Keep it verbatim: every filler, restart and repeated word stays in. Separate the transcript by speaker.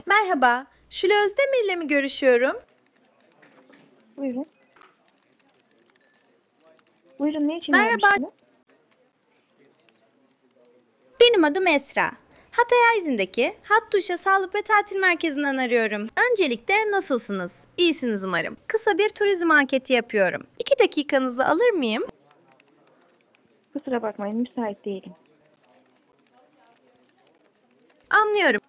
Speaker 1: Merhaba, Şule Özdemir'le mi görüşüyorum?
Speaker 2: Buyurun. Buyurun, ne için
Speaker 1: Merhaba,
Speaker 2: aramıştınız?
Speaker 1: benim adım Esra. Hatay Ayzin'deki Hattuşa Sağlık ve Tatil Merkezi'nden arıyorum. Öncelikle nasılsınız? İyisiniz umarım. Kısa bir turizm anketi yapıyorum. İki dakikanızı alır mıyım?
Speaker 2: Kusura bakmayın, müsait değilim.
Speaker 1: Anlıyorum.